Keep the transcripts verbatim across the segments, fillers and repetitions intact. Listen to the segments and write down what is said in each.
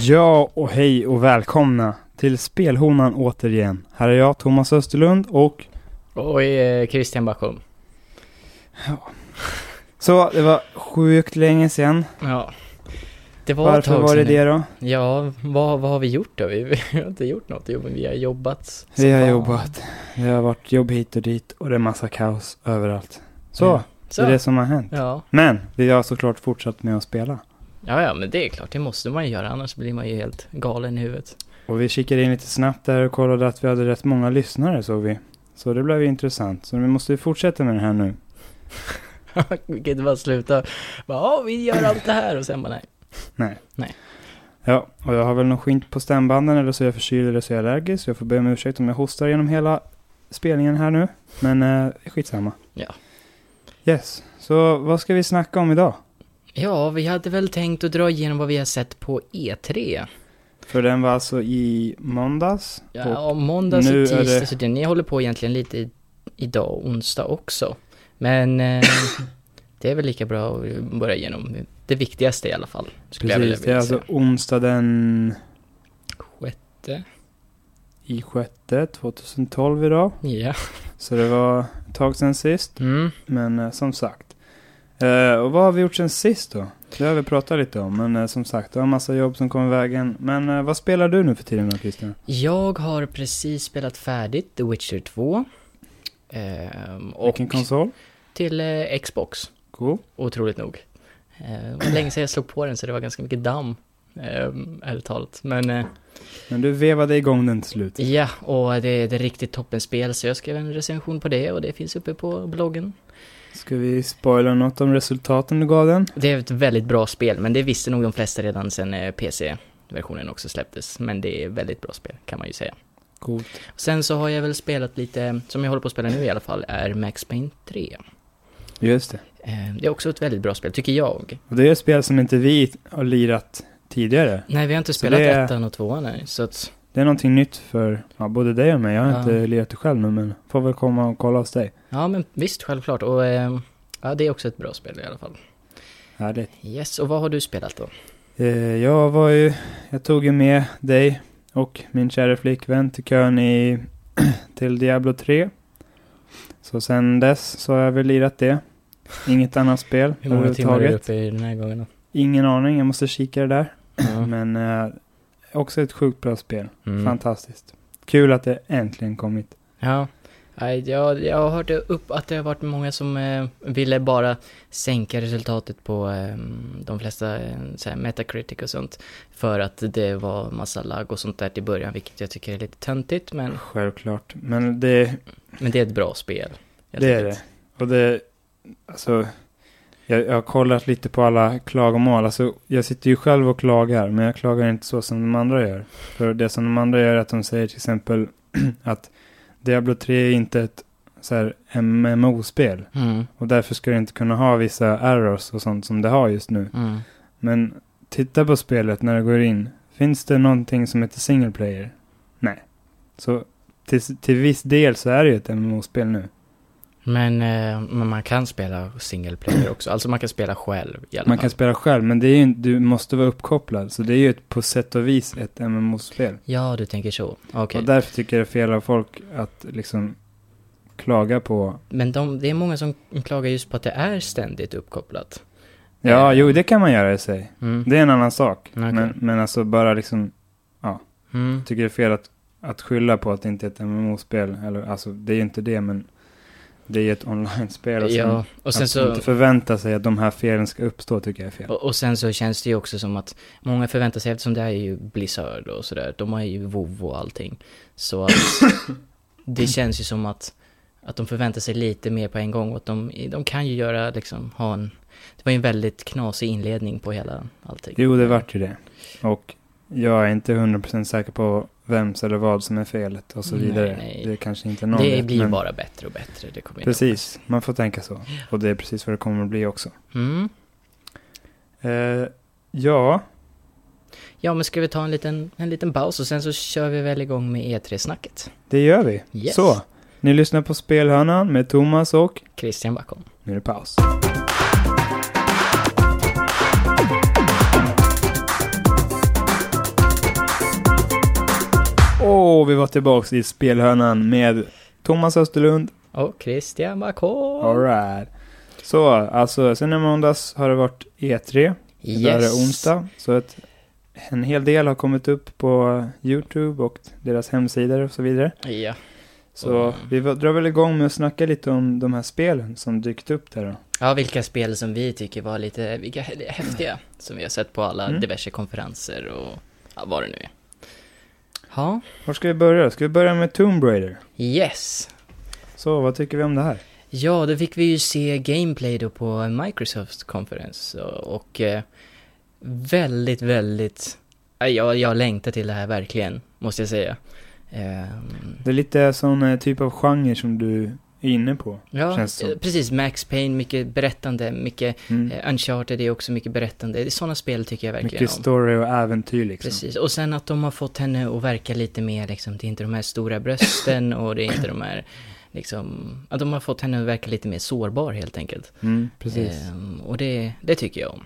Ja och hej och välkomna till Spelhonan återigen. Här är jag, Thomas Österlund och... Och eh, Christian Backholm. Ja. Så, det var sjukt länge sedan. Ja. Det var Varför var det det då? Ja, vad, vad har vi gjort då? Vi, vi har inte gjort något. Vi har jobbat. Vi har fan. jobbat. Det har varit jobb hit och dit och det är massa kaos överallt. Så, Ja. Så. det är det som har hänt. Ja. Men vi har såklart fortsatt med att spela. Ja, ja, men det är klart. Det måste man ju göra. Annars blir man ju helt galen i huvudet. Och vi kikade in lite snabbt där och kollade att vi hade rätt många lyssnare, såg vi. Så det blev intressant. Så vi måste fortsätta med det här nu. Vi kan inte bara sluta. Bara, ja, vi gör allt det här och sen bara nej. Nej. Nej. Ja, och jag har väl någon skint på stämbanden eller så är jag förkyld eller så är jag allergisk. Så jag får be om ursäkt om jag hostar genom hela spelningen här nu. Men eh, skitsamma. Ja. Yes, så vad ska vi snacka om idag? Ja, vi hade väl tänkt att dra igenom vad vi har sett på E tre. För den var alltså i måndags. Ja, måndags nu och tisdag. är det... Så det, ni håller på egentligen lite i, idag och onsdag också. Men eh, det är väl lika bra att börja igenom det viktigaste i alla fall. Precis, det är alltså onsdag den... Sjätte. I sjätte, tjugohundratolv idag. Ja. Så det var ett tag sedan sist. Mm. Men eh, som sagt. Eh, och vad har vi gjort sen sist då? Det har vi pratat lite om. Men eh, som sagt, det var en massa jobb som kom i vägen. Men eh, vad spelar du nu för tiden då, Christian? Jag har precis spelat färdigt The Witcher två. Ehm, och Vilken konsol? Till eh, Xbox. Cool. Otroligt nog. Eh, det var länge sedan jag slog på den så det var ganska mycket damm. Eh, ärligt talat. Men, eh, Men du vevade igång den till slut. ja, och det är ett riktigt toppenspel så jag skrev en recension på det och det finns uppe på bloggen. Ska vi spoila något om resultaten du gav den? Det är ett väldigt bra spel, men det visste nog de flesta redan sen eh, P C-versionen också släpptes. Men det är väldigt bra spel, kan man ju säga. Coolt. Sen så har jag väl spelat lite, som jag håller på att spela nu i alla fall, är Max Payne tre. Just det. Eh, det är också ett väldigt bra spel, tycker jag. Och det är ett spel som inte vi har lirat tidigare. Nej, vi har inte spelat det är... ettan och tvåan, nej. Så att... Det är någonting nytt för ja, både dig och mig. Jag har Ja. inte lirat det själv nu, men får väl komma och kolla hos dig. Ja, men visst, självklart. Och eh, ja, det är också ett bra spel i alla fall. Härligt. Yes, och vad har du spelat då? Eh, jag var ju, jag tog ju med dig och min kära flickvän till kön i, till Diablo tre. Så sen dess så har jag väl lirat det. Inget annat spel. Hur många timmar är du uppe i den här gången då? Ingen aning, jag måste kika det där. Ja. Men eh, också ett sjukt bra spel. Mm. Fantastiskt. Kul att det äntligen kommit. Ja, Nej, jag, jag har hört upp att det har varit många som eh, ville bara sänka resultatet på eh, de flesta eh, så här Metacritic och sånt. För att det var massa lag och sånt där till början, vilket jag tycker är lite töntigt. Men, Självklart. Men det, men det är ett bra spel. det är det. Och det, alltså... Jag, jag har kollat lite på alla klagomål. Alltså, jag sitter ju själv och klagar, men jag klagar inte så som de andra gör. För det som de andra gör är att de säger till exempel att Diablo tre är inte ett så här M M O-spel. Mm. Och därför ska det inte kunna ha vissa errors och sånt som det har just nu. Mm. Men titta på spelet när det går in. Finns det någonting som heter single player? Nej. Så till, till viss del så är det ju ett M M O-spel nu. Men, eh, men man kan spela single player också. Alltså man kan spela själv i alla Man fall. kan spela själv, men det är ju, du måste vara uppkopplad. Så det är ju ett, på sätt och vis ett M M O-spel. Ja, du tänker så. Okay. Och därför tycker jag det är fel av folk att liksom klaga på... Men de, det är många som klagar just på att det är ständigt uppkopplat. Ja, Eh. jo, det kan man göra i sig. Mm. Det är en annan sak. Okay. Men, men alltså bara liksom... Ja, Mm. jag tycker det är fel att, att skylla på att det inte är ett M M O-spel. Eller, alltså, det är ju inte det, men... Det är ett online-spel och, Ja, och sen att så inte förvänta sig att de här felen ska uppstå tycker jag är fel. och, och sen så känns det ju också som att många förväntar sig, eftersom det är ju Blizzard och sådär, de har ju WoW och allting. Så att det känns ju som att att de förväntar sig lite mer på en gång och att de, de kan ju göra liksom ha en, det var ju en väldigt knasig inledning på hela allting. Jo, det vart ju det. Och jag är inte hundra procent säker på vems eller vad som är felet och så Nej, vidare. nej. Det är kanske inte någon Det vet, blir men bara bättre och bättre. Det kommer precis, inte man får tänka så. Och det är precis vad det kommer att bli också. mm. Eh, ja, Ja, men ska vi ta en liten, en liten paus och sen så kör vi väl igång med E tre-snacket. det gör vi. Yes. Så, ni lyssnar på Spelhörnan med Thomas och... Christian Backholm. Nu är det paus. vi vara tillbaka i spelhörnan med Thomas Österlund och Christian Bacon. All right. Så, alltså sen i måndags har det varit E tre. Yes. Där är det onsdag. Så ett, en hel del har kommit upp på YouTube och deras hemsidor och så vidare. Ja. Så mm. vi drar väl igång med att snacka lite om de här spelen som dykt upp där då. Ja, vilka spel som vi tycker var lite vilka häftiga som vi har sett på alla mm. diverse konferenser och ja, vad det nu är. Ja. Var ska vi börja? Ska vi börja med Tomb Raider? Yes. Så, vad tycker vi om det här? Ja, då fick vi ju se gameplay då på Microsofts konferens och, och eh, väldigt, väldigt jag, jag längtar till det här verkligen, måste jag säga. Um, det är lite sån typ av genre som du är inne på. Ja, känns precis. Max Payne, mycket berättande, mycket mm. eh, Uncharted är också mycket berättande. Det är sådana spel tycker jag verkligen mycket om. story och äventyr liksom. Precis, och sen att de har fått henne att verka lite mer liksom, det är inte de här stora brösten och det är inte de här liksom, att de har fått henne att verka lite mer sårbar helt enkelt. Mm, precis. Um, och det, det tycker jag om.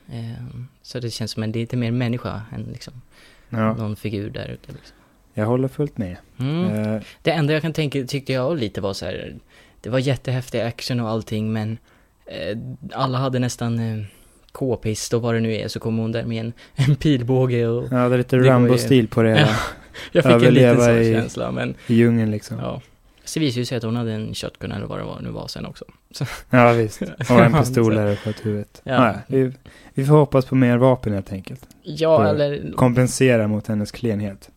Um, så det känns som en lite mer människa än liksom ja. någon figur där ute liksom. Jag håller fullt med. Mm. Uh, det enda jag kan tänka, tyckte jag lite var så här, det var jättehäftig action och allting, men eh, alla hade nästan eh, k-pist och vad det nu är, så kom hon där med en, en pilbåge och... Ja, det är lite det Rambo-stil på det hela. Ja, jag fick en liten sån i, känsla, men... i djungen liksom. Ja. Så visade ju sig att hon hade en shotgun eller vad det var, nu var sen också. Så. Ja, visst. Och en pistol där på ett huvudet. Ja. Ja, vi, vi får hoppas på mer vapen helt enkelt. Ja, för eller... kompensera mot hennes klenhet.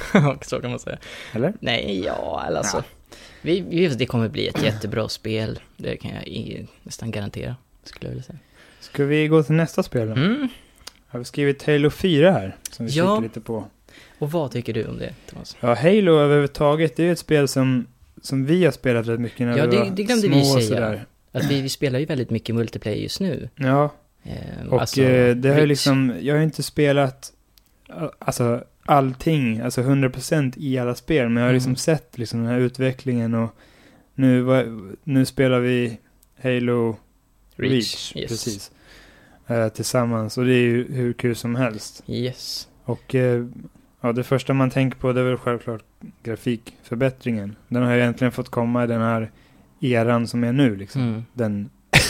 Så kan man säga. Eller? Nej, ja, eller alltså... Ja. Vi, vi, det kommer bli ett jättebra spel. Det kan jag i, nästan garantera, skulle jag vilja säga. Ska vi gå till nästa spel då? Mm. Har vi skrivit Halo fyra här, som vi ja. kikar lite på. Och vad tycker du om det, Thomas? Ja, Halo överhuvudtaget, det är ju ett spel som, som vi har spelat rätt mycket när ja, vi det, var det glömde små vi och säga. sådär. Att vi, vi spelar ju väldigt mycket multiplayer just nu. Ja, Ehm, och alltså, eh, det har ju Reach. liksom, jag har ju inte spelat alltså allting, alltså hundra procent i alla spel, men jag har Mm. liksom sett liksom den här utvecklingen och nu, va, nu spelar vi Halo Reach, Reach, yes. precis, eh, tillsammans, och det är ju hur kul som helst. Yes. Och eh, ja, det första man tänker på det är väl självklart grafikförbättringen. Den har ju egentligen fått komma i den här eran som är nu liksom. Mm. Den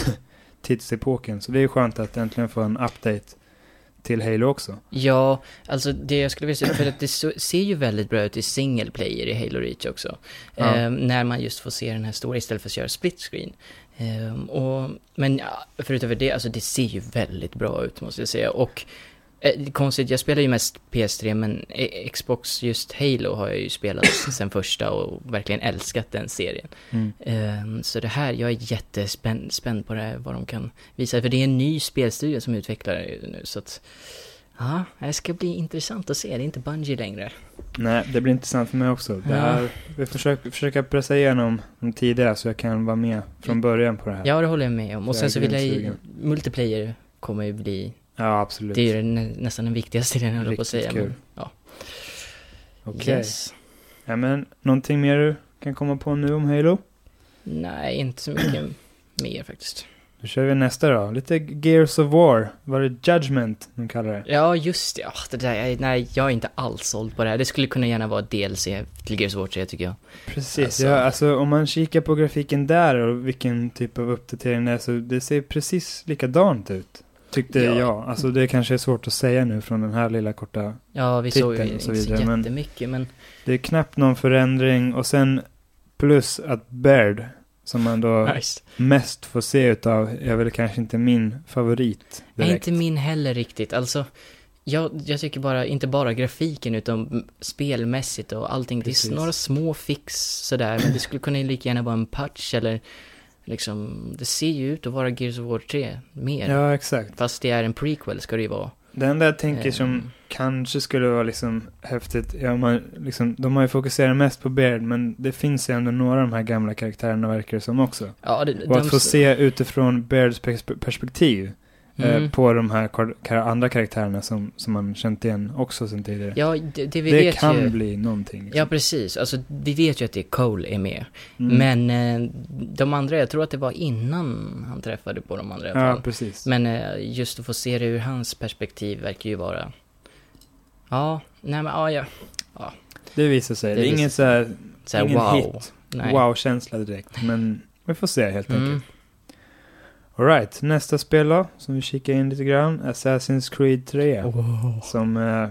tidsepoken. Så det är ju skönt att äntligen få en update till Halo också. Ja, alltså det jag skulle vilja säga, för att det så, ser ju väldigt bra ut i single player i Halo Reach också. Ja. Ehm, när man just får se den här stora istället för att köra split screen. Ehm, och, men ja, förutom det, alltså det ser ju väldigt bra ut måste jag säga. Och eh, konstigt, jag spelar ju mest P S tre, men eh, Xbox, just Halo har jag ju spelat sen första och verkligen älskat den serien. Mm. Um, så det här, jag är jättespänd spänd på det här, vad de kan visa. För det är en ny spelstudio som utvecklar det nu, så att ja, det ska bli intressant att se. Det är inte Bungie längre. Nej, det blir intressant för mig också. Det här, vi försöker, försöker pressa igenom de tidigare så jag kan vara med från början på det här. Ja, det håller jag med om. Och Så sen jag så är vill jag ju, sugen. multiplayer kommer ju bli, Ja, absolut. det är ju nä, nästan den viktigaste delen, jag höll på att säga. Riktigt kul. Men, ja. Okej. Yes. Ja, men någonting mer du kan komma på nu om Halo? Nej, inte så mycket mer faktiskt. Då kör vi nästa då. Lite Gears of War. Var det Judgment de kallar det? Ja, just det. Ja, det där, jag, nej, jag är inte alls såld på det här. Det skulle kunna gärna vara D L C till Gears of War tre, tycker jag. Precis, Alltså- ja, alltså om man kikar på grafiken där och vilken typ av uppdatering det är, så det ser precis likadant ut. Tyckte Ja. jag. Alltså det kanske är svårt att säga nu från den här lilla korta. Ja, vi såg ju Titeln och inte så så vidare, men- jättemycket, men... Det är knappt någon förändring, och sen plus att Baird, som man då Nice. mest får se utav, är väl kanske inte min favorit Nej, direkt. inte min heller riktigt. Alltså, jag, jag tycker bara, inte bara grafiken utan spelmässigt och allting. Precis. Det är några små fix sådär, men det skulle kunna lika gärna vara en patch eller liksom, det ser ju ut att vara Gears of War tre mer. Ja, exakt. Fast det är en prequel ska det ju vara. Det enda jag tänker Ehm. som kanske skulle vara liksom häftigt, ja, man, liksom, de har ju fokuserat mest på Baird, men det finns ju ändå några av de här gamla karaktärerna verkar det som också. Ja, det, Och att få se utifrån Bairds pers- perspektiv Mm. eh, på de här kar- kar- andra karaktärerna som, som man känt igen också sen tidigare. Ja, det, det vi det vet kan ju... bli någonting. Liksom. Ja, precis. Alltså, vi vet ju att det är Cole är med. Mm. Men eh, de andra, jag tror att det var innan han träffade på de andra i alla Ja, fall. precis. Men eh, just att få se det ur hans perspektiv verkar ju vara... Ja, nej men ja, ja. ja. Det visar sig. Det Det är ingen så här, Så här, ingen wow. hit. Nej. Wow-känsla direkt. Men vi får se helt Mm. enkelt. All right, nästa spel då, som vi kikar in lite grann. Assassin's Creed tre. Oh. Som, eh,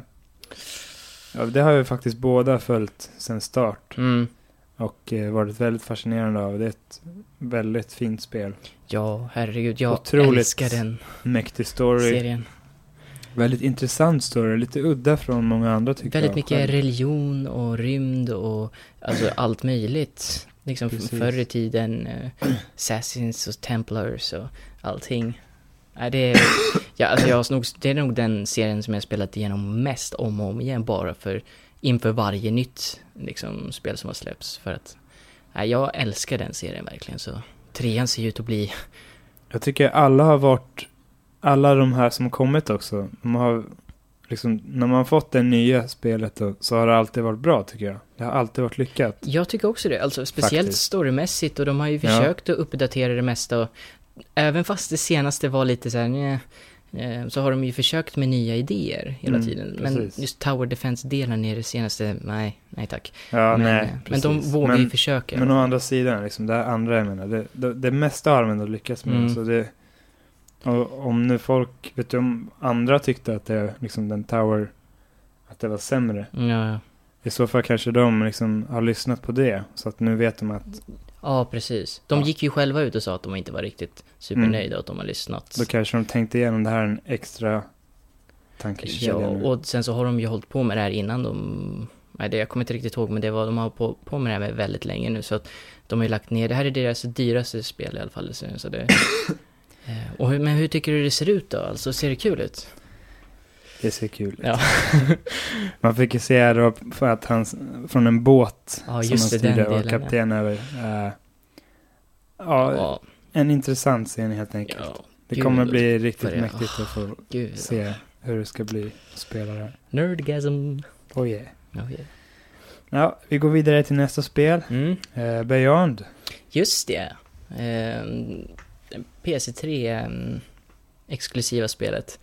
ja, det har vi faktiskt båda följt sedan start. Mm. Och eh, varit väldigt fascinerande av. Det är ett väldigt fint spel. Ja, herregud. Jag Otroligt älskar den mäktig story. serien. Väldigt intressant story. Lite udda från många andra tycker Väldigt jag. mycket själv. religion och rymd och alltså allt möjligt. Liksom Precis. förr i tiden uh, Assassins och Templars och allting. Nej, det är, ja, alltså jag har nog, det är nog den serien som jag spelat igenom mest om och om igen bara för inför varje nytt liksom, spel som har släppts. För att nej, jag älskar den serien verkligen. Så trean ser ut att bli... Jag tycker alla har varit, alla de här som har kommit också, de har liksom, när man har fått det nya spelet då, så har det alltid varit bra tycker jag. Det har alltid varit lyckat. Jag tycker också det, alltså speciellt Faktiskt. storymässigt och de har ju Ja. försökt att uppdatera det mesta och även fast det senaste var lite så här, nej, eh, så har de ju försökt med nya idéer hela Mm, tiden. Men precis. just Tower Defense-delen är det senaste, nej, nej tack. Ja, men, nej, eh, men de precis. vågar men, ju försöka. Men å andra sidan, liksom, det här andra jag menar, det, det, det mesta har de ändå lyckats med. Mm. Så det, och om nu folk, vet du om andra tyckte att det, liksom den Tower, att det var sämre. Ja, ja. I så fall kanske de liksom har lyssnat på det. Så att nu vet de att ja, precis. De Ja. gick ju själva ut och sa att de inte var riktigt supernöjda och att de har lyssnat. då kanske de tänkte igenom det här en extra Ja, tankekedja nu. och sen så har de ju hållit på med det här innan de... Nej, det, jag kommer inte riktigt ihåg, men det var, de har hållit på, på med det här med väldigt länge nu. Så att de har ju lagt ner... Det här är deras dyraste spel i alla fall. Så så det, eh, och hur, men hur tycker du det ser ut då? Alltså, ser det kul ut? Det ser kul ut. Ja. Man fick ju se då för att han från en båt Ja, som just han det, den styrde och delen, kapten över. Uh, ja, Ja, en intressant scen helt enkelt. ja. det gud, kommer bli riktigt för det. mäktigt att få Gud. se hur det ska bli att spela där. Nerdgasm. Oh yeah. Oh, yeah. Ja, vi går vidare till nästa spel. Mm. Uh, Beyond. Just det. Ehm, P S tre ehm, exklusiva spelet.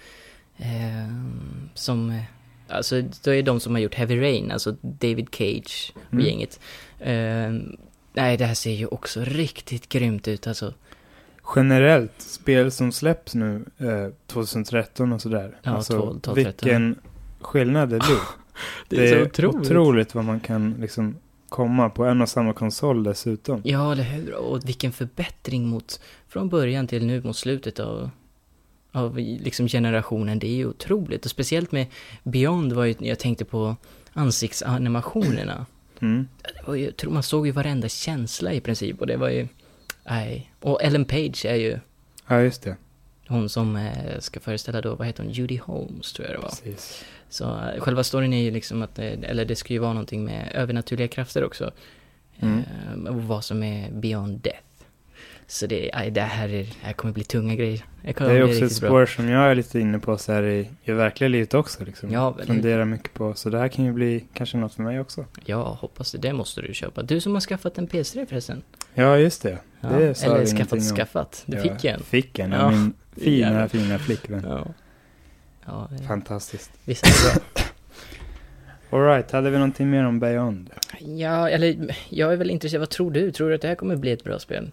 Ehm, som, eh, alltså det är de som har gjort Heavy Rain, alltså David Cage och Mm. gänget. Ehm, nej, det här ser ju också riktigt grymt ut, alltså. Generellt, spel som släpps nu eh, tjugohundratretton och sådär. Ja, alltså, tolv, tolv, tretton. vilken skillnad det blir. Det är så otroligt. otroligt vad man kan liksom komma på en och samma konsol dessutom. Ja, eller hur? Och vilken förbättring mot, från början till nu mot slutet av, av liksom generationen. Det är ju otroligt. Och speciellt med Beyond var ju, jag tänkte på ansiktsanimationerna. Mm. Det var ju, jag tror man såg ju varenda känsla i princip. Och det var ju, nej. Och Ellen Page är ju Ja, just det. hon som eh, ska föreställa då, vad heter hon? Judy Holmes tror jag det var. Precis. Så eh, själva storyn är ju liksom att, eh, eller det ska ju vara någonting med övernaturliga krafter också. Mm. Eh, och vad som är beyond death. Så det, aj, det, här, är, det här kommer bli tunga grejer. Det, kommer Det är bli också ett riktigt spår bra. som jag är lite inne på så här i, i verkliga livet också. Liksom. Ja, väl. Funderar mycket på. Så det här kan ju bli kanske något för mig också. Ja, hoppas det. Det måste du köpa. Du som har skaffat en P S tre förresten. Ja, just det. Ja, det sa eller vi skaffat, ingenting om. skaffat. Du Ja, fick en. Fick en. Ja. Ja. Min fina, Jävlar. fina flickvän. Ja. Ja, det- Fantastiskt. visst är det bra. All right, hade vi någonting mer om Beyond? Ja, eller jag är väl intresserad. Vad tror du? Tror du att det här kommer bli ett bra spel?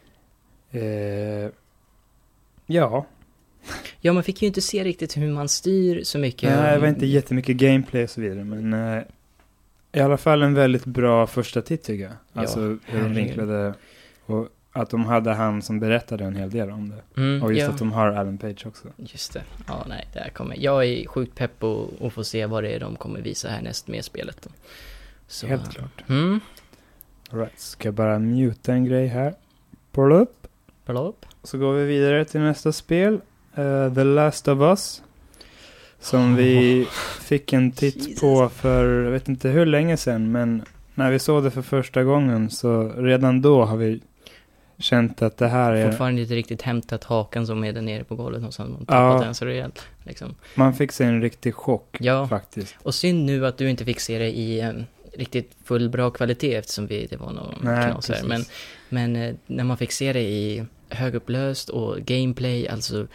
Eh, ja. Ja, man fick ju inte se riktigt hur man styr så mycket. Nej, det var inte jättemycket gameplay och så vidare. Men eh, i alla fall en väldigt bra första titt tycker jag. Ja, Alltså hur de herregud. vinklade. Och att de hade han som berättade en hel del om det. Mm, Och just ja. att de har Alan Page också. Just det. Ja, nej, det här kommer. Jag är sjukt pepp och, och får se vad det är de kommer visa här näst med spelet. Då. Så, Helt klart. Mm. All right, ska jag bara muta en grej här. Pull upp. Bra. Så går vi vidare till nästa spel. Uh, The Last of Us. Som vi fick en titt Jesus. på för, jag vet inte hur länge sedan. Men när vi såg det för första gången så redan då har vi känt att det här är... Fortfarande inte riktigt hämtat hakan som är där nere på golvet och sen tappat Ja. den så rejält. Liksom. Man fick se en riktig chock Ja, faktiskt. och och synd nu att du inte fick se det i um, riktigt full bra kvalitet eftersom vi, det var någon Nej, knas här. precis. Men, men eh, när man fick se det i högupplöst och gameplay, alltså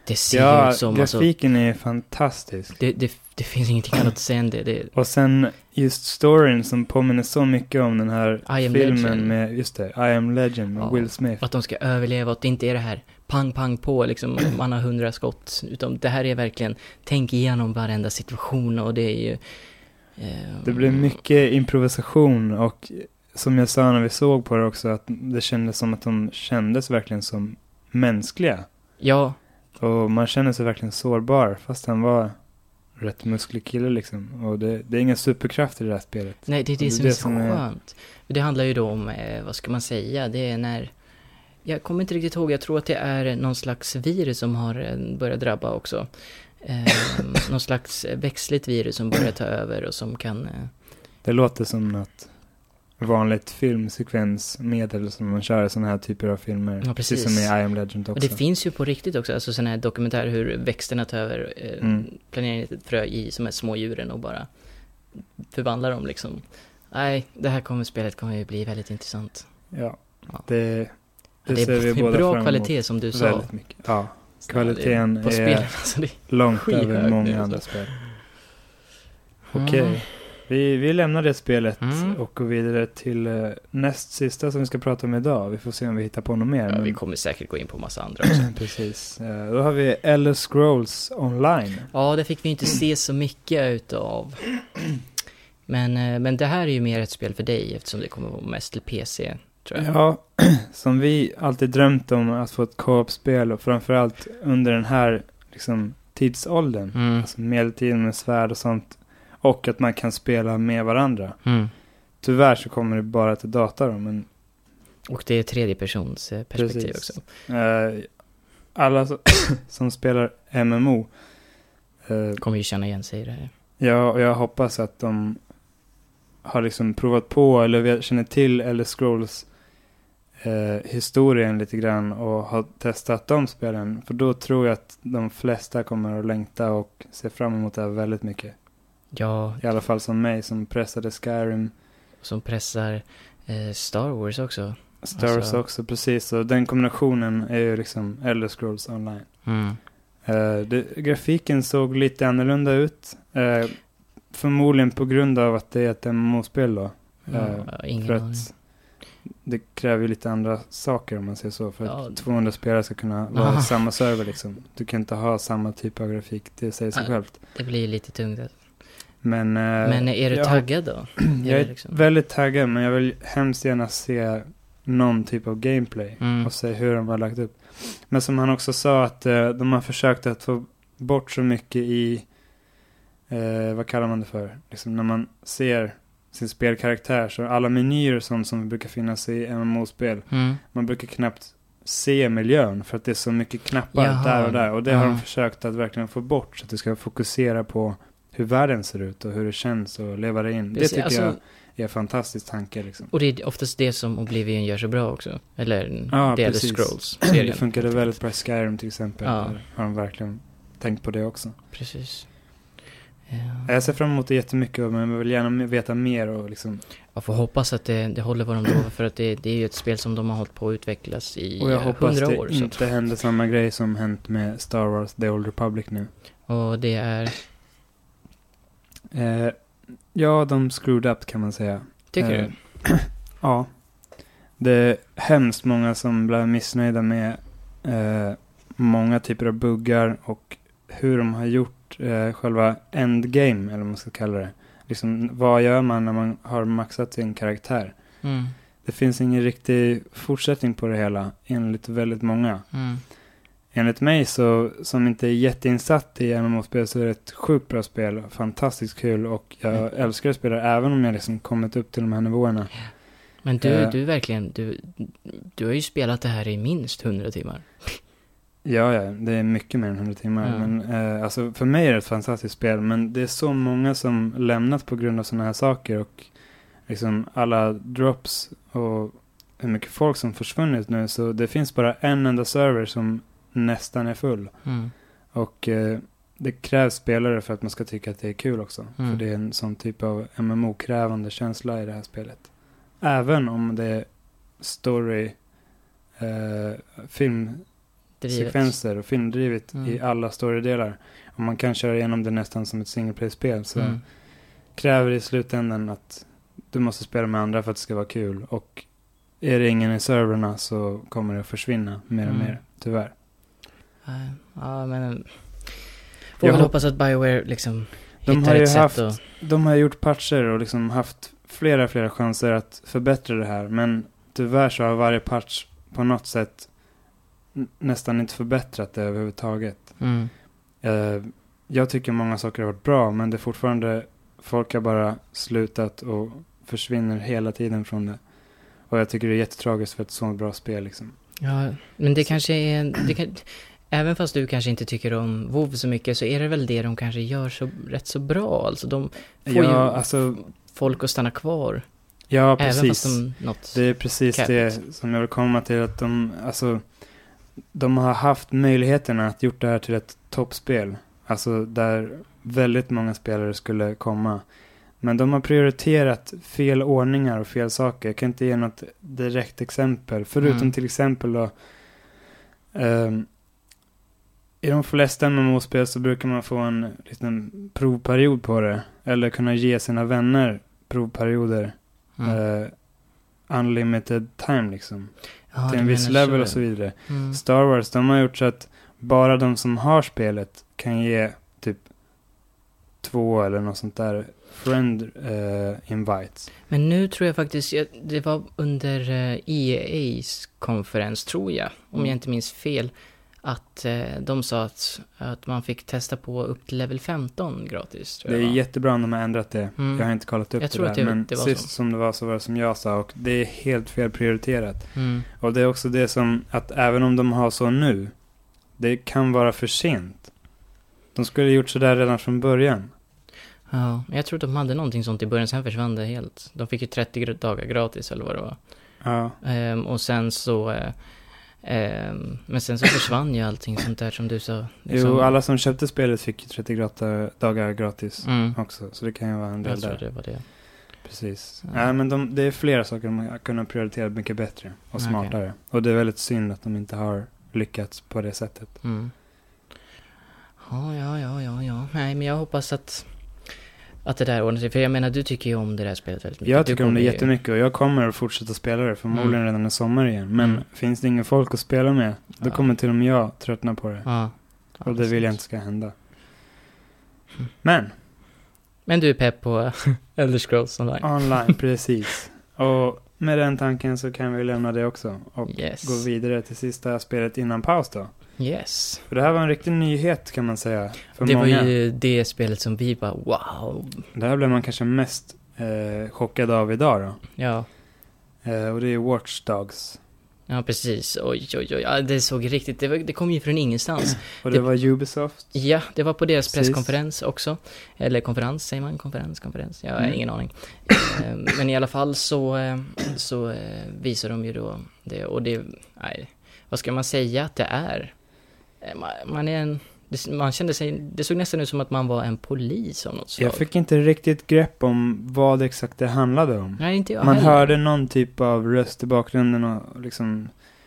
Det ser Ja, ut som... grafiken alltså, är fantastisk. det, det, det finns ingenting annat att säga än det. det Och sen just storyn som påminner så mycket om den här I Am filmen Legend. med, just det, I Am Legend med Ja, Will Smith. att de ska överleva, och att det inte är det här pang, pang på, liksom, man har hundra skott. Utan det här är verkligen, tänk igenom varenda situation, och det är ju... Eh, Det blev mycket improvisation, och som jag sa när vi såg på det också, att det kändes som att de kändes verkligen som mänskliga. Ja, Och man känner sig verkligen sårbar, fast han var rätt musklig kille liksom. Och det, det är inga superkrafter i det här spelet. nej, det är det, det som är är det så som är- skönt. För det handlar ju då om, eh, vad ska man säga, det är när... Jag kommer inte riktigt ihåg, jag tror att det är någon slags virus som har eh, börjat drabba också. Eh, någon slags växtligt virus som börjar ta över och som kan... Eh, Det låter som något vanligt filmsekvensmedel som man kör i sådana här typer av filmer. Ja, precis. Som i I Am Legend och också. det finns ju på riktigt också, alltså sådana här dokumentärer hur växterna tar över, eh, Mm. planerar ett frö i som är små djuren och bara förvandlar dem liksom. Nej, det här kommer spelet kommer ju bli väldigt intressant. Ja, Ja. det, det, Det, ser vi är båda bra fram emot kvalitet som du sa. väldigt mycket. Ja, kvaliteten på är spel. Alltså det, långt skyhög över nu, många alltså. andra spel. Okej, Mm. vi, vi lämnar det spelet Mm. och går vidare till uh, näst sista som vi ska prata om idag. Vi får se om vi hittar på något mer. ja, men- vi kommer säkert gå in på massa andra också. Precis. Uh, då har vi Elder Scrolls Online. Ja, det fick vi inte se så mycket utav. Men, eh, men det här är ju mer ett spel för dig eftersom det kommer vara mest till P C, tror jag. Ja, som vi alltid drömt om att få ett co-op-spel, och framförallt under den här liksom, tidsåldern. Mm. Alltså medeltiden med svärd och sånt. Och att man kan spela med varandra. Mm. Tyvärr så kommer det bara till data då, men Och det är tredje persons eh, perspektiv Precis. också. eh, alla som, som spelar M M O, eh, Kommer ju känna igen sig i det här. ja, och jag hoppas att de har liksom provat på eller vet- känner till Elder Scrolls eh, historien lite grann och har testat de spelen. För då tror jag att de flesta kommer att längta och se fram emot det här väldigt mycket. Ja, I alla fall som mig som pressade Skyrim. som pressar eh, Star Wars också. Star Wars Alltså- också, precis. Och den kombinationen är ju liksom Elder Scrolls Online. Mm. Eh, det, grafiken såg lite annorlunda ut. Eh, förmodligen på grund av att det är ett M M O-spel då. Ja, Eh, ingen för aning. att det kräver ju lite andra saker om man säger så. För Ja. att tvåhundra spelare ska kunna vara Aha. i samma server liksom. Du kan inte ha samma typ av grafik, det säger sig Ja. självt. Det blir lite tungt. Men, eh, Men är du jag, taggad då? jag är liksom- väldigt taggad, men jag vill hemskt gärna se någon typ av gameplay. Mm. Och se hur de har lagt upp. Men som han också sa att eh, de har försökt att få bort så mycket i eh, vad kallar man det för? Liksom när man ser sin spelkaraktär, så alla menyer och sånt som brukar finnas i M M O-spel, Mm. man brukar knappt se miljön för att det är så mycket knappar Jaha. där och där. Och det har Ja. de försökt att verkligen få bort, så att du ska fokusera på hur världen ser ut och hur det känns och leva det in. Det Precis, tycker alltså- jag är en fantastisk tanke liksom. Och det är oftast det som Oblivion gör så bra också. Eller Ja, The Elder precis. Scrolls-serien. Det funkade väldigt bra i Skyrim till exempel. Ja. Där har de verkligen tänkt på det också. Precis. Ja. Jag ser fram emot det jättemycket, men jag vill gärna veta mer och liksom. Jag får hoppas att det, det håller vad de lovar, för att det, det är ju ett spel som de har hållit på att utvecklas i Och jag eh, hoppas hundra det år. Så inte händer samma grej som hänt med Star Wars The Old Republic nu. att, och det är, Eh, ja, de screwed up kan man säga. tycker Eh, du? Ja. Det är hemskt många som blev missnöjda med eh, många typer av buggar och hur de har gjort eh, själva endgame, eller vad man ska kalla det. Liksom, vad gör man när man har maxat sin karaktär? Mm. Det finns ingen riktig fortsättning på det hela, enligt väldigt många. Mm. Enligt mig, så, som inte är jätteinsatt i M M O-spel, så är det ett sjukt bra spel. Fantastiskt kul, och jag Mm. älskar att spela även om jag liksom kommit upp till de här nivåerna. Men du, Eh. du verkligen, du, du har ju spelat det här i minst hundra timmar. Ja, ja, det är mycket mer än hundra timmar. Ja. Men, eh, alltså, för mig är det ett fantastiskt spel, men det är så många som lämnat på grund av sådana här saker. Och liksom alla drops och hur mycket folk som försvunnit nu. Så det finns bara en enda server som nästan är full. Mm. Och eh, det krävs spelare för att man ska tycka att det är kul också. Mm. För det är en sån typ av M M O-krävande känsla i det här spelet. Även om det är story, eh, film, filmsekvenser och filmdrivet mm. i alla storydelar. Om man kan köra igenom det nästan som ett singleplay-spel så Mm. kräver det i slutändan att du måste spela med andra för att det ska vara kul. Och är det ingen i serverna så kommer det att försvinna mer och Mm. mer, tyvärr. Ja, ja men... Får Jag väl hopp- hoppas att BioWare liksom De hittar har ju ett sätt haft, att... de har gjort patcher och liksom haft flera, flera chanser att förbättra det här. Men tyvärr så har varje patch på något sätt n- nästan inte förbättrat det överhuvudtaget. Mm. Eh, jag tycker många saker har varit bra, men det är fortfarande, folk har bara slutat och försvinner hela tiden från det. Och jag tycker det är jättetragiskt för ett sådant bra spel liksom. Ja, men det kanske är... Det kan, även fast du kanske inte tycker om WoW så mycket så är det väl det de kanske gör så rätt så bra. Alltså de får Ja, ju alltså, folk att stanna kvar. ja, Även precis. fast de något... Det är precis Cap. det som jag vill komma till, att de, alltså, de har haft möjligheterna att gjort det här till ett toppspel. Alltså där väldigt många spelare skulle komma. Men de har prioriterat fel ordningar och fel saker. Jag kan inte ge något direkt exempel. Förutom Mm. till exempel då, ehm, i de flesta M M O-spel så brukar man få en liten provperiod på det. Eller kunna ge sina vänner provperioder. Mm. Eh, unlimited time liksom. Ja, till du en viss menar level så. och så vidare. Mm. Star Wars, de har gjort så att bara de som har spelet kan ge typ två eller något sånt där friend eh, invites. Men nu tror jag faktiskt, jag- det var under eh, E A's konferens tror jag, om Mm. jag inte minns fel, att eh, de sa att, att man fick testa på upp till level femton gratis. Tror Det jag är va? jättebra om de har ändrat det. Mm. Jag har inte kollat upp Jag det tror där. att det- men det var sist så. som det var så var det som jag sa. Och det är helt fel prioriterat. Mm. Och det är också det som, att även om de har så nu, det kan vara för sent. De skulle gjort så där redan från början. Ja, jag tror att de hade någonting sånt i början, sen försvann det helt. De fick ju trettio gr- dagar gratis eller vad det var. Ja. Ehm, och sen så... Eh, ehm, men sen så försvann ju allting sånt där som du sa. liksom. Jo, alla som köpte spelet fick ju trettio dagar gratis Mm. också. Så det kan ju vara en del Jag tror där. det var det. Precis. Ja. Nej, men de, det är flera saker de har kunnat prioritera mycket bättre och Okej. smartare. Och det är väldigt synd att de inte har lyckats på det sättet. Mm. Ja, ja, ja, ja, ja. Nej, men jag hoppas att, att det där ordnar sig. För jag menar, du tycker ju om det där spelet väldigt mycket. Jag Du tycker om kommer det ju- jättemycket och jag kommer att fortsätta spela det förmodligen Mm. redan i sommar igen. Men Mm. finns det ingen folk att spela med, då Ja. kommer till och med jag tröttna på det. Ja. Ja, och det vill jag precis. inte ska hända. Mm. Men, Men du är pepp på Elder Scrolls Online? online, precis. Och med den tanken så kan vi lämna det också. Och Yes. gå vidare till sista spelet innan paus då. Yes. För det här var en riktig nyhet kan man säga. För Det många. var ju det spelet som vi bara, wow. Det här blev man kanske mest eh, chockad av idag då. Ja. Eh, och det är Watch Dogs. Ja, precis. Oj, oj, oj. Ja, det såg riktigt, det, var, det kom ju från ingenstans. Och det, Det- var Ubisoft. Ja, det var på deras Precis. presskonferens också. Eller konferens, säger man? Konferens, konferens? Jag har Mm. ingen aning. Eh, Men i alla fall så, eh, så eh, visar de ju då det. Och det, nej, vad ska man säga att det är? Eh, Man, man är en... Det, man kände sig, det såg nästan ut som att man var en polis av något slag. Jag fick inte riktigt grepp om vad exakt det handlade om. Nej, inte jag Man heller. hörde någon typ av röst i bakgrunden och liksom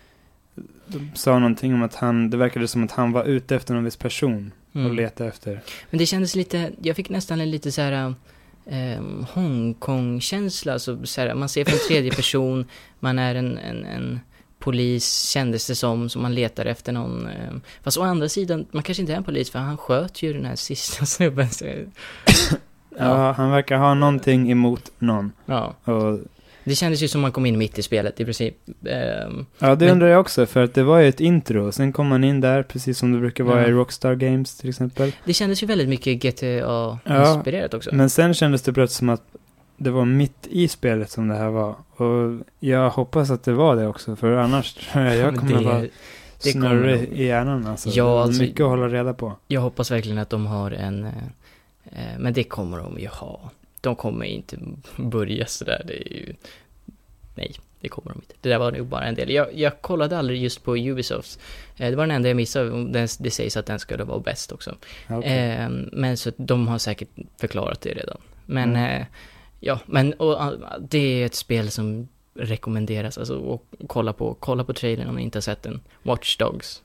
de sa någonting om att han, det verkade som att han var ute efter någon viss person Mm. och letade efter. Men det kändes lite, jag fick nästan en lite så här um, Hongkong-känsla. Så, så här, man ser från tredje person, man är en, en, en polis, kändes det som, som man letar efter någon. Um, fast å andra sidan, man kanske inte är en polis, för han sköt ju den här sista snubben. Så, Ja. ja, han verkar ha någonting emot någon. ja. Och, Det kändes ju som man kom in mitt i spelet i princip. Um, ja, det Men- undrar jag också, för att det var ju ett intro. Sen kom man in där, precis som det brukar vara Ja. i Rockstar Games till exempel. det kändes ju väldigt mycket G T A-inspirerat också. Men sen kändes det plötsligt som att det var mitt i spelet som det här var. Och jag hoppas att det var det också, för annars tror jag jag Men kommer det- vara det kommer snurrig nog. i hjärnan. Alltså. Ja, Det är alltså- mycket att hålla reda på. Jag hoppas verkligen att de har en... eh, Eh, men det kommer de ju ha. De kommer inte börja sådär. Det är ju... Nej, det kommer de inte. Det där var nog bara en del. Jag, jag kollade aldrig just på Ubisoft. Eh, det var den enda jag missade. Det, det sägs att den skulle vara bäst också. Okay. Eh, men så de har säkert förklarat det redan. Men Mm. eh, ja, men och, ah, det är ett spel som rekommenderas. Alltså, och kolla på, kolla på trailern om ni inte har sett den. Watch Dogs.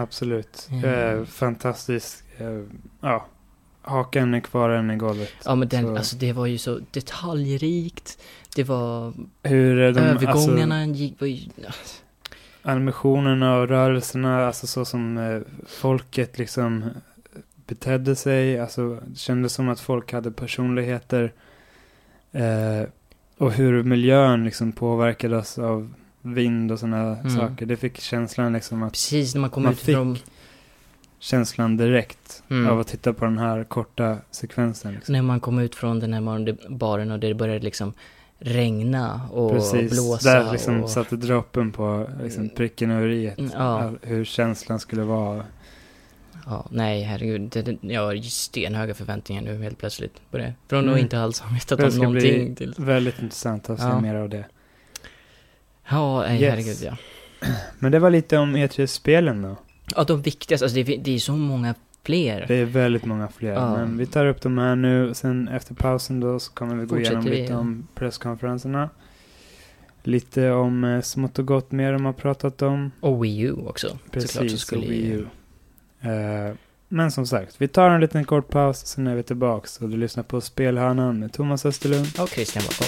absolut. Mm. Eh, fantastisk. Eh, ja, hakan är kvar än i golvet. Ja, men den, så. alltså det var ju så detaljrikt. Det var... Hur de, övergångarna alltså, gick... Var ju, animationerna och rörelserna, alltså så som eh, folket liksom betedde sig, alltså det kändes som att folk hade personligheter eh, och hur miljön liksom påverkades av vind och sådana Mm. saker. Det fick känslan liksom att precis när man kom man ut fick från... känslan direkt Mm. av att titta på den här korta sekvensen. Liksom. När man kom ut från den här morgonbaren och det började liksom regna och Precis, blåsa. där liksom och... satte droppen på liksom, pricken över i Mm, ja. hur känslan skulle vara. Ja, nej, herregud. Det, det, jag har stenhöga förväntningar nu helt plötsligt på det. Från Mm. att inte alls ha vetat Det om ska någonting bli till... väldigt intressant att se Ja. mer av det. Ja, nej, Yes. herregud, ja. Men det var lite om E tre-spelen då. Ja, de viktigaste, alltså det, är- det är så många fler. Det är väldigt många fler. Ja. Men vi tar upp dem här nu. Sen efter pausen då så kommer vi gå Fortsätter igenom vi, lite ja. om presskonferenserna. Lite om eh, smått och gott mer de har pratat om. Och Wii U också. Såklart, så Precis, skulle och Wii ju... U. Eh, men som sagt, vi tar en liten kort paus. Sen är vi tillbaks. Och du lyssnar på Spelhörnan med Thomas Österlund. Och Christian bakom.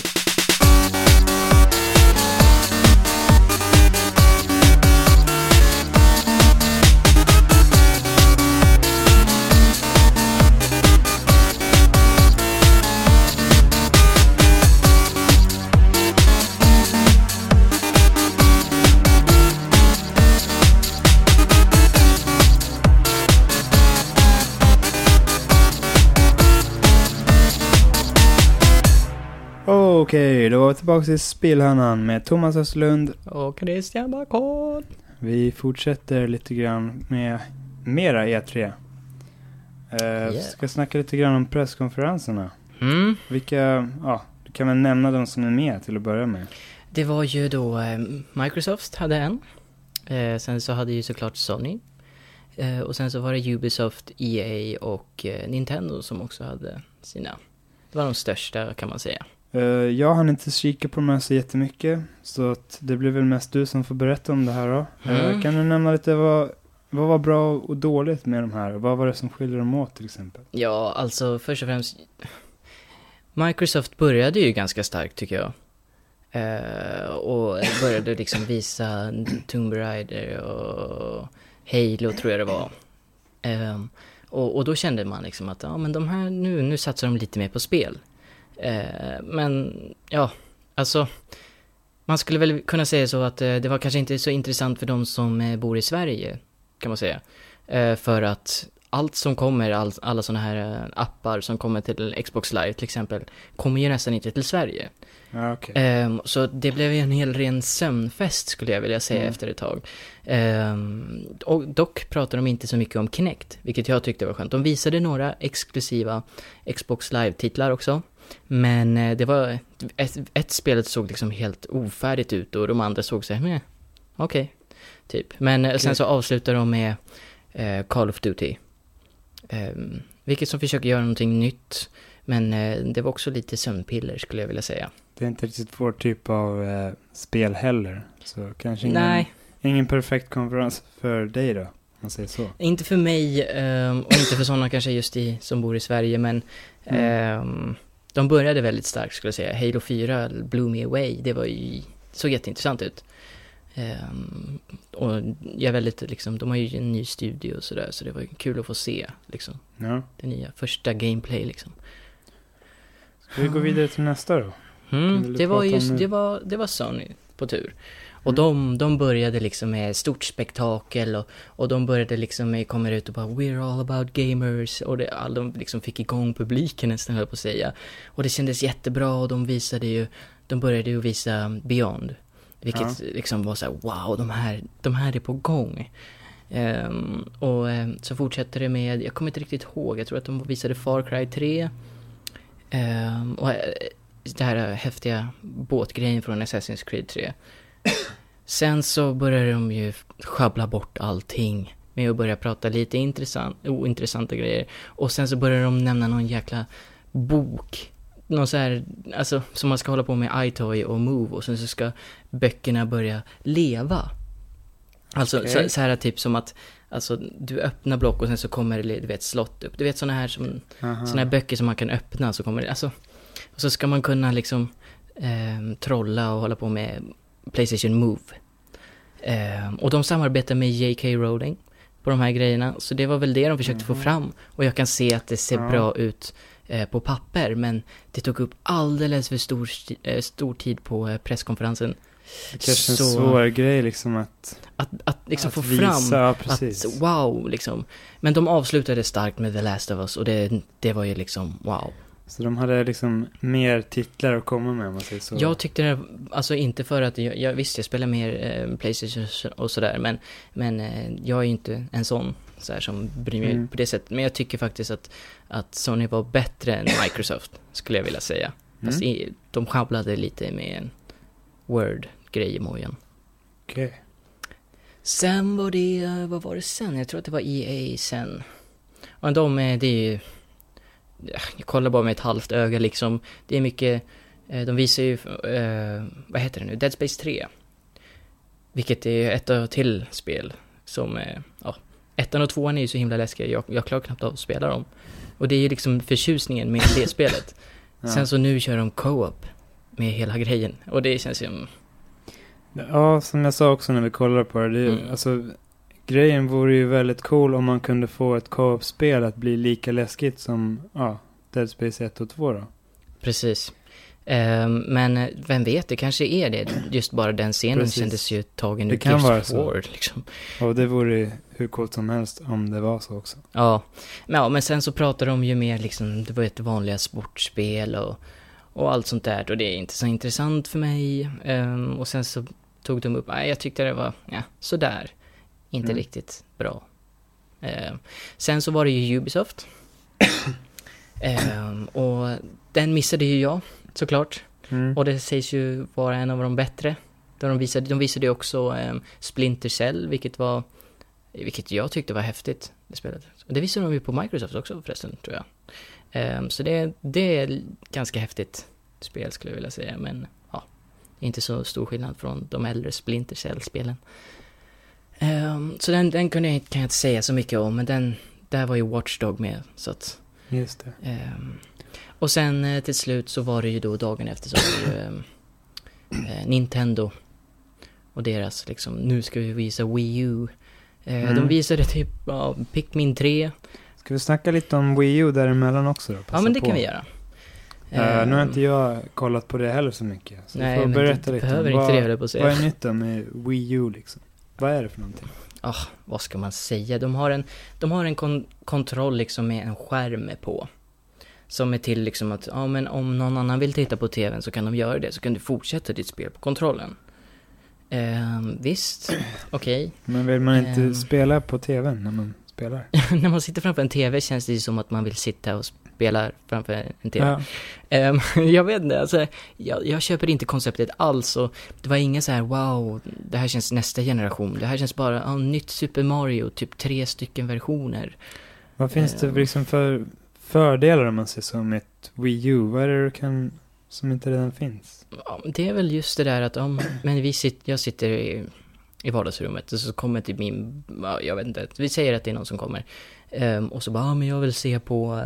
Okej, då var vi tillbaka till Spelhörnan med Thomas Österlund. Och Christian bakom. Vi fortsätter lite grann med mera E tre. Uh, Yeah. Ska snacka lite grann om presskonferenserna. Mm. Vilka, ja, du kan väl nämna de som är med till att börja med. Det var ju då eh, Microsoft hade en. Eh, sen så hade ju såklart Sony. Eh, och sen så var det Ubisoft, E A och eh, Nintendo som också hade sina. Det var de största kan man säga. Uh, jag hann inte kika på de här så jättemycket. Så att det blir väl mest du som får berätta om det här då. Mm. Uh, kan du nämna lite vad, vad var bra och dåligt med de här? Vad var det som skiljer dem åt till exempel? Ja, alltså först och främst Microsoft började ju ganska starkt tycker jag. Eh, och började liksom visa Tomb Raider och Halo tror jag det var. Eh, och, och då kände man liksom att ja, men de här, nu, nu satsar de lite mer på spel. Eh, men ja, alltså man skulle väl kunna säga så att eh, det var kanske inte så intressant för de som eh, bor i Sverige kan man säga. Eh, för att allt som kommer, all, alla sådana här uh, appar som kommer till Xbox Live till exempel, kommer ju nästan inte till Sverige. Ja, okay. Um, så det blev ju en hel ren sömnfest skulle jag vilja säga mm. efter ett tag. Um, och dock pratar de inte så mycket om Kinect, vilket jag tyckte var skönt. De visade några exklusiva Xbox Live-titlar också. Men uh, det var ett, ett spelet såg liksom helt ofärdigt ut och de andra såg så här, okej, okay, typ. Men uh, sen så avslutar de med uh, Call of Duty. Um, vilket som försöker göra någonting nytt. Men uh, det var också lite sömnpiller skulle jag vilja säga. Det är inte riktigt vår typ av uh, spel heller. Så kanske ingen, Nej. ingen perfekt konferens för dig då, om man säger så. Inte för mig um, och inte för sådana kanske just i, som bor i Sverige. Men mm. um, de började väldigt starkt skulle jag säga. Halo fyra blew me away. Det var ju, såg jätteintressant ut. Um, och jag är väldigt liksom, de har ju en ny studio och sådär, så det var kul att få se liksom, ja. det nya, första gameplay liksom. Ska vi gå vidare till nästa då? Mm, det var just, det var, det var Sony på tur. Och mm. de, de började liksom med stort spektakel och, och de började liksom med, kommer ut och bara we're all about gamers och det, all, de liksom fick igång publiken nästan, höll jag på att säga. Och det kändes jättebra och de visade ju, de började ju visa Beyond. Vilket ja. liksom var så här, wow, de här, de här är på gång. Um, och um, så fortsätter det med, jag kommer inte riktigt ihåg, jag tror att de visade Far Cry tre. Um, och uh, det här häftiga båtgrejen från Assassin's Creed tre. Sen så började de ju schabbla bort allting med att börja prata lite intressant, ointressanta grejer. Och sen så började de nämna någon jäkla bok. Någon så här, alltså, som man ska hålla på med iToy och Move och sen så ska böckerna börja leva. Alltså okay. så, så här typ som att Alltså, du öppnar block och sen så kommer det, du vet, slott upp. Du vet såna här som, Aha. såna här böcker som man kan öppna, så kommer det, alltså, och så ska man kunna liksom eh, trolla och hålla på med PlayStation Move. Eh, och de samarbetar med J K Rowling på de här grejerna, så det var väl det de försökte Mhm. få fram. Och jag kan se att det ser Ja. bra ut eh, på papper, men det tog upp alldeles för stor, eh, stor tid på eh, presskonferensen. Det kanske är en Så- svår grej liksom att, Att, att liksom att få visa, fram ja, att precis. wow, liksom. Men de avslutade starkt med The Last of Us, och det, det var ju liksom wow. Så de hade liksom mer titlar att komma med, om man säger så. Jag tyckte det, alltså inte för att jag, jag visste jag spelar mer eh, PlayStation och sådär, men, men eh, jag är ju inte en sån så här, som bryr mig Mm. på det sättet. Men jag tycker faktiskt att, att Sony var bättre än Microsoft, skulle jag vilja säga. Fast Mm. i, de sjabblade lite med en Word-grej i mojen. Okej. Sen var det, eh, vad var det sen? Jag tror att det var E A sen. Och de, är- det är ju, ja, jag kollar bara med ett halvt öga liksom. Det är mycket, eh, de visar ju, eh, vad heter det nu? Dead Space tre. Vilket är ett av till spel som, eh, ja, ettan och tvåan är ju så himla läskiga. Jag, jag klarar knappt av att spela dem. Och det är ju liksom förtjusningen med det spelet. Ja. Sen så nu kör de co-op med hela grejen. Och det känns ju, Ja, som jag sa också när vi kollade på det, det är, Mm. alltså, grejen vore ju väldigt cool om man kunde få ett co-op-spel att bli lika läskigt som ja, Dead Space ett och två då. precis. Ehm, men eh, vem vet, det kanske är det. Just bara den scenen Precis. kändes ju tagen Det ur kan Gears vara of så. War, liksom. Och det vore hur coolt som helst om det var så också. Ja. Men, ja, men sen så pratar de ju mer liksom, det var ett vanliga sportspel och, och allt sånt där. Och det är inte så intressant för mig. Ehm, och sen så tog de upp, nej jag tyckte det var, ja, sådär. Inte Mm. riktigt bra. Ehm, sen så var det ju Ubisoft. Ehm, och den missade ju jag, såklart. Mm. Och det sägs ju vara en av de bättre. Där de visade, de visade ju också eh, Splinter Cell, vilket var, vilket jag tyckte var häftigt, det spelet. Och det visade de ju på Microsoft också förresten, tror jag. Eh, så det, det är ganska häftigt spel, skulle jag vilja säga. Men ja, det är inte så stor skillnad från de äldre Splinter Cell-spelen. Eh, så den, den kunde jag, kan jag inte säga så mycket om, men den, där var ju Watch Dog med, så att... Just det. Ehm, och sen eh, till slut så var det ju då dagen efter så var det ju ehm, eh, Nintendo och deras liksom, nu ska vi visa Wii U. Eh, Mm. De visade typ ja, Pikmin tre. Ska vi snacka lite om Wii U däremellan också då? Passa Ja, men det på. kan vi göra. Uh, nu har Ehm, inte jag kollat på det heller så mycket. Så Nej, du får men berätta du lite. behöver om inte det, vad, höll jag på att säga. vad är nytt då med Wii U liksom? Vad är det för någonting? Ah, vad ska man säga? De har en, de har en kon- kontroll liksom med en skärm på. Som är till liksom att, ja men om någon annan vill titta på tvn så kan de göra det. Så kan du fortsätta ditt spel på kontrollen. Ehm, visst, okej. Men vill man inte Ehm. spela på tvn när man spelar? När man sitter framför en tv känns det ju som att man vill sitta och spela framför en tv. Ja. Ehm, jag vet inte, alltså, jag, jag köper inte konceptet alls. Och det var inga så här, wow, det här känns nästa generation. Det här känns bara, ja, nytt Super Mario, typ tre stycken versioner. Vad finns det Ehm. liksom för fördelar om man ser som ett Wii U? Vad är det du kan, som inte redan finns? Ja, det är väl just det där att om, men vi sitter, jag sitter i, i vardagsrummet och så kommer till min, ja, jag vet inte, vi säger att det är någon som kommer. Ehm, och så bara, ja, men jag vill se på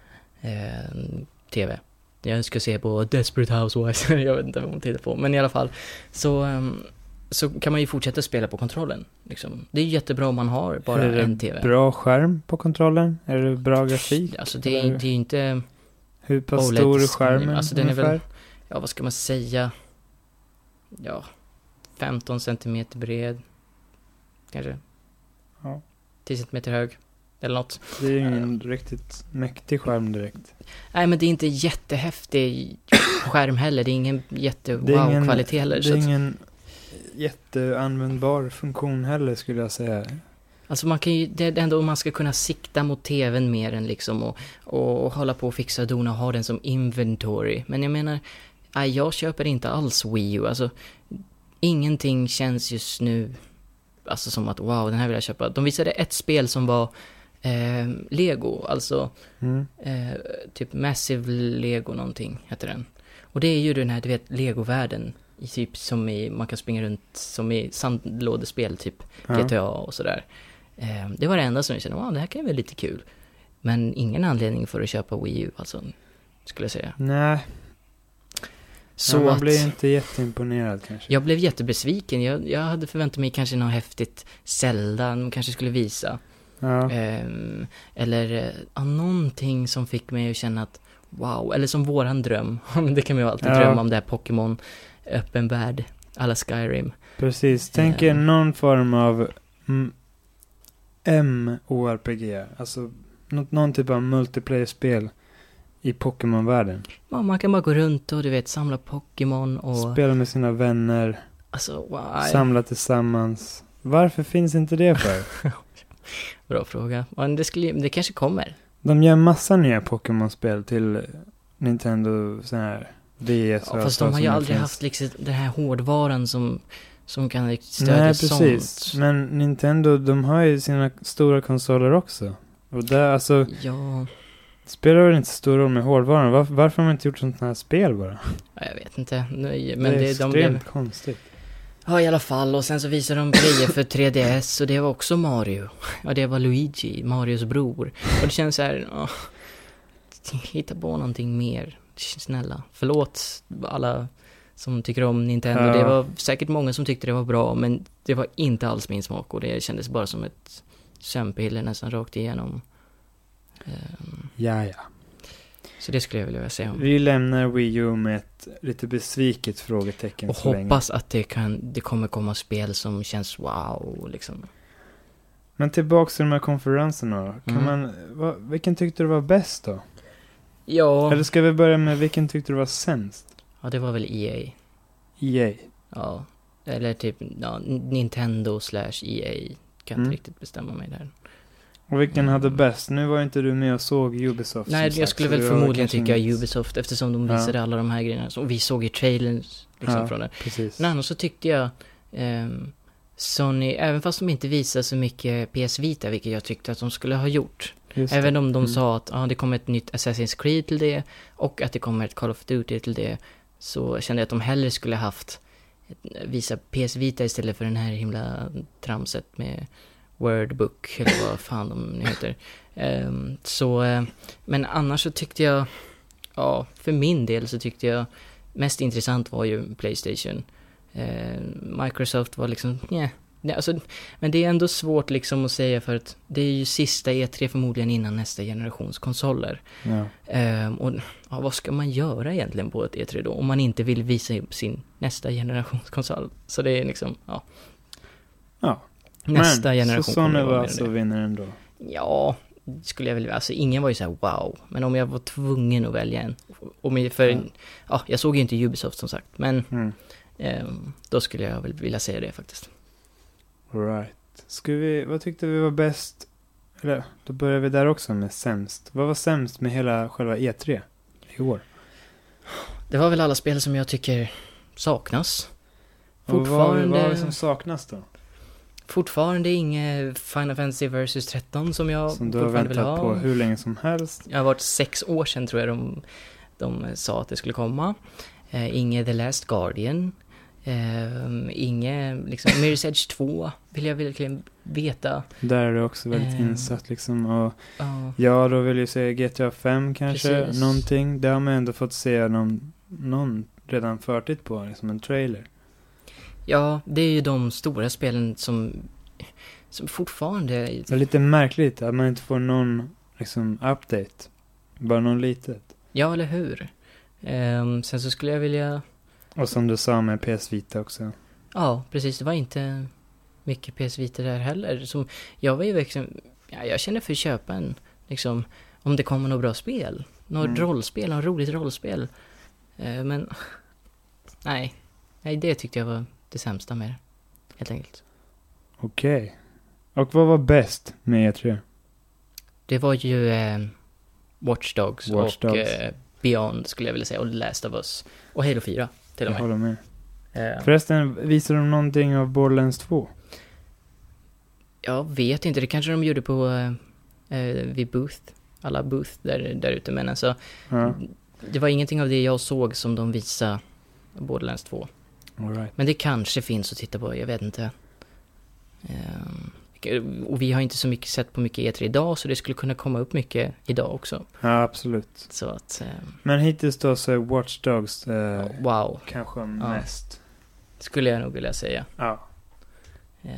eh, tv. Jag ska se på Desperate Housewives, jag vet inte vad hon tittar på. Men i alla fall, så, um, så kan man ju fortsätta spela på kontrollen. Liksom. Det är ju jättebra om man har bara är det en tv. bra skärm på kontrollen? Är det bra grafik? Alltså det är, Eller det är ju inte, hur pass O L E D stor är skärmen alltså den är ungefär? väl, ja vad ska man säga, ja, femton centimeter bred, kanske, Ja. tio centimeter hög, eller något. Det är ju ingen riktigt mäktig skärm direkt. Nej, men det är inte jättehäftig skärm heller, det är ingen Det är jätte-wow-kvalitet heller. Det Så är att, ingen jätteanvändbar funktion heller skulle jag säga. alltså man kan ju, det är ändå om man ska kunna sikta mot tvn mer än liksom och, och, och hålla på och fixa och dona och ha den som inventory. Men jag menar, nej, jag köper inte alls Wii U. Alltså, ingenting känns just nu alltså som att wow, den här vill jag köpa. De visade ett spel som var eh, Lego, alltså Mm. eh, typ Massive Lego någonting heter den. Och det är ju den här, du vet, Lego-världen i typ som i, man kan springa runt som i sandlådespel, typ Ja. G T A och sådär. Eh, det var det enda som jag kände, wow, det här kan vara lite kul. Men ingen anledning för att köpa Wii U, alltså, skulle jag säga. Nej. Så ja, man att, blir inte jätteimponerad kanske. jag blev jättebesviken. Jag, jag hade förväntat mig kanske något häftigt Zelda, de kanske skulle visa. Ja. Um, eller uh, någonting som fick mig att känna att wow, eller som våran dröm. Det kan man ju alltid Ja. drömma om, det här Pokémon öppen värld, alla Skyrim. Precis, tänk er Um, någon form av mm, M O R P G. Alltså något, någon typ av multiplayer-spel i Pokémon-världen. Ja, man kan bara gå runt och du vet samla Pokémon och Spela med sina vänner, alltså wow. samla tillsammans. Varför finns inte det för? Bra fråga. Men det skulle det kanske kommer. De gör massa nya Pokémon-spel till Nintendo sån här D S. Ja, och fast allt de har som ju det aldrig finns. haft liksom den här hårdvaran som som kan stödja Nej, precis. sånt. Men Nintendo, de har ju sina stora konsoler också. Och där, alltså, Ja, spelar väl inte så stor roll med hårdvaran. Var, varför har man inte gjort sånt här spel bara? ja, jag vet inte. Nej, Men men det är det, de extremt blev konstigt. ja, i alla fall. Och sen så visade de grejer för tre D S och det var också Mario. Ja, det var Luigi, Marios bror. Och det känns så här, åh, hitta på någonting mer. Snälla, förlåt alla som tycker om Nintendo. Ja. Det var säkert många som tyckte det var bra, men det var inte alls min smak. Och det kändes bara som ett sömnpiller nästan rakt igenom. Um, Ja, ja. så det skulle jag vilja säga om. Vi lämnar Wii U med ett lite besviket frågetecken Och så länge. hoppas att det, kan, det kommer komma spel som känns wow, liksom. Men tillbaka till de här konferenserna då. Kan Mm. man, va, vilken tyckte du var bäst då? Ja. Eller ska vi börja med vilken tyckte du var sämst? Ja, det var väl E A. E A. Ja. Eller typ ja, Nintendo slash E A. Kan Mm. inte riktigt bestämma mig där. Och vilken Mm. hade bäst? Nu var inte du med och såg Ubisoft. Nej, som jag sagt, skulle så väl det var förmodligen kanske tycka inget- Ubisoft eftersom de Ja. visade alla de här grejerna. Så vi såg ju trailers liksom Ja, från det. precis. Men annars så tyckte jag ehm, Sony, även fast de inte visade så mycket P S Vita, vilket jag tyckte att de skulle ha gjort. Just Även det. om de Mm. sa att ja, det kommer ett nytt Assassin's Creed till det och att det kommer ett Call of Duty till det, så kände jag att de hellre skulle haft ett, visa P S Vita istället för den här himla tramset med Wordbook eller vad fan de nu heter. Ehm, så, eh, men annars så tyckte jag, ja, för min del så tyckte jag mest intressant var ju PlayStation. Ehm, Microsoft var liksom, nej. Nej, alltså, men det är ändå svårt liksom att säga för att det är ju sista E tre förmodligen innan nästa generations konsoler. Ja. Ehm, och ja, vad ska man göra egentligen på ett E tre då om man inte vill visa upp sin nästa generations konsol? Så det är liksom, ja. Ja. Nästa Men, generation så kommer Sony att vara var mer alltså det. vinner ändå. Ja, skulle jag väl, alltså ingen var ju så här wow, men om jag var tvungen att välja en, och med, för, Ja. ja, jag såg ju inte Ubisoft som sagt, men Mm. ehm, då skulle jag väl vilja säga det faktiskt. All right. Ska vi, vad tyckte vi var bäst? Eller, då börjar vi där också med sämst. Vad var sämst med hela själva E tre i år? Det var väl alla spel som jag tycker saknas. Och vad, Fortfarande, vad var det som saknas då? fortfarande inget Final Fantasy Versus tretton som jag Som du har fortfarande vill väntat ha. på hur länge som helst. Jag har varit sex år sedan tror jag de, de sa att det skulle komma. Eh, inget The Last Guardian. Eh, inget, liksom, Mirror's Edge två vill jag verkligen veta. Där är det också väldigt Ehm. insatt liksom. Och Ja, ja, då vill jag säga G T A fem kanske. Precis. Någonting. Det har man ändå fått se någon, någon redan förtid på. Liksom en trailer. ja, det är ju de stora spelen som, som fortfarande... Det är lite märkligt att man inte får någon liksom update. Bara någon litet. Ja, eller hur? Eh, sen så skulle jag vilja... Och som du sa med P S Vita också. Ja, precis. Det var inte mycket P S Vita där heller. Som, jag var ju verkligen... Ja, jag känner för att köpa en, liksom, om det kommer något bra spel. Något Mm. rollspel, något roligt rollspel. Eh, men, nej. Nej, det tyckte jag var det sämsta med det. Helt enkelt. Okej. Och vad var bäst med E tre? Det var ju eh, Watch Dogs Watch och Dogs. Eh, Beyond skulle jag vilja säga. Och The Last of Us. Och Halo fyra till och Jag med. håller med. Eh, Förresten, visar de någonting av Borderlands två? Jag vet inte, det kanske de gjorde på eh, eh, vid Booth. Alla Booth där, där ute, men alltså Ja. det var ingenting av det jag såg som de visade Borderlands två. All right. Men det kanske finns att titta på, jag vet inte. Um, Och vi har inte så mycket sett på mycket E tre idag, så det skulle kunna komma upp mycket idag också. Ja, absolut. Så att... Eh, Men hittills då så är Watch Dogs eh, wow. kanske Ja. mest. Skulle jag nog vilja säga. Ja. Eh,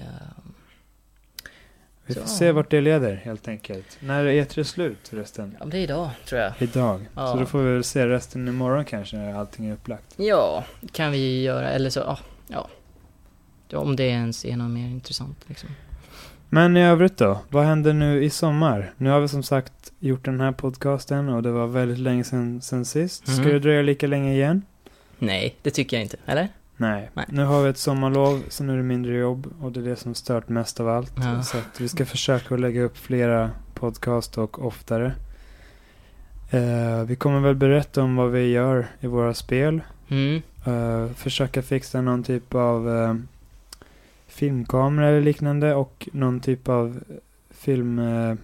Vi får Så. se vart det leder helt enkelt. När är E tre slut förresten? ja, det är idag, tror jag. Idag. Ja. Så då får vi väl se resten imorgon kanske när allting är upplagt. Ja, kan vi göra. Eller så, ja. ja. Ja, om det ens är något mer intressant liksom. Men i övrigt då? Vad händer nu i sommar? Nu har vi som sagt gjort den här podcasten och det var väldigt länge sedan, sedan sist. Ska Mhm. det dröja lika länge igen? Nej, det tycker jag inte. Eller? Nej. Nej. Nu har vi ett sommarlov, så nu är det mindre jobb och det är det som stört mest av allt. Ja. Så att vi ska försöka att lägga upp flera podcast och oftare. Eh, vi kommer väl berätta om vad vi gör i våra spel. Mm. Eh, försöka fixa någon typ av eh, filmkamera eller liknande och någon typ av filmprogram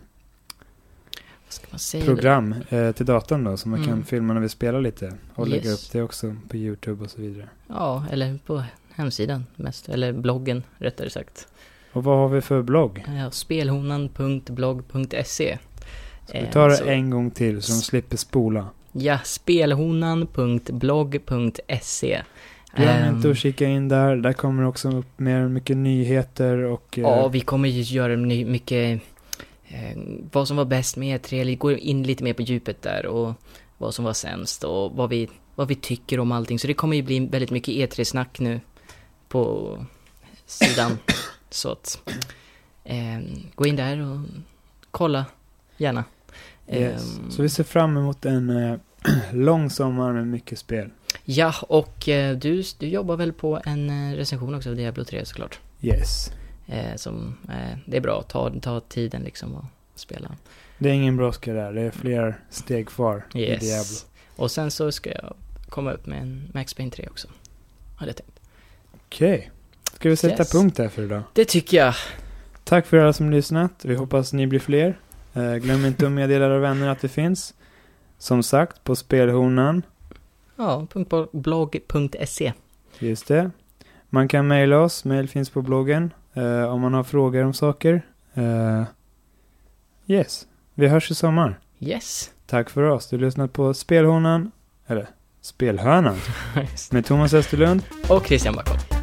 Vad ska man säga? eh, till datorn då, så man Mm. kan filma när vi spelar lite och lägga Yes. upp det också på YouTube och så vidare. Ja, eller på hemsidan mest. Eller bloggen, rättare sagt. Och vad har vi för blogg? Ja, spelhonan punkt blogg punkt se. Så vi tar det så- en gång till så de slipper spola. Ja, spelhonan punkt blogg punkt se. Glöm Ehm, inte att kika in där. Där kommer också upp mer mycket nyheter och... eh, Ja, vi kommer ju göra ny, mycket eh, vad som var bäst med E tre, eller gå in lite mer på djupet där och vad som var sämst och vad vi, vad vi tycker om allting. Så det kommer ju bli väldigt mycket E tre-snack nu på sidan. Så att eh, gå in där och kolla gärna. yes. Ehm, Så vi ser fram emot en eh, lång sommar med mycket spel. Ja, och eh, du, du jobbar väl på en eh, recension också av Diablo tre såklart. Yes. Eh, som, eh, det är bra, ta, ta tiden liksom och spela. Det är ingen brådska där. Det är fler steg kvar Yes. i Diablo. Och sen så ska jag komma upp med en Max Payne tre också. Hade jag tänkt. Okej. Ska vi sätta Yes. punkt där för idag? Det tycker jag. Tack för alla som lyssnat. Vi hoppas ni blir fler. Eh, glöm inte att meddela era vänner att det finns. Som sagt, på spelhonan. Ja, blogg punkt se. Just det. Man kan mejla oss. Mail finns på bloggen. Eh, om man har frågor om saker. Eh, yes. Vi hörs i sommar. Yes. Tack för oss. Du har lyssnat på Spelhonan. Eller Spelhörnan. Med Thomas Österlund. Och Christian Backholm.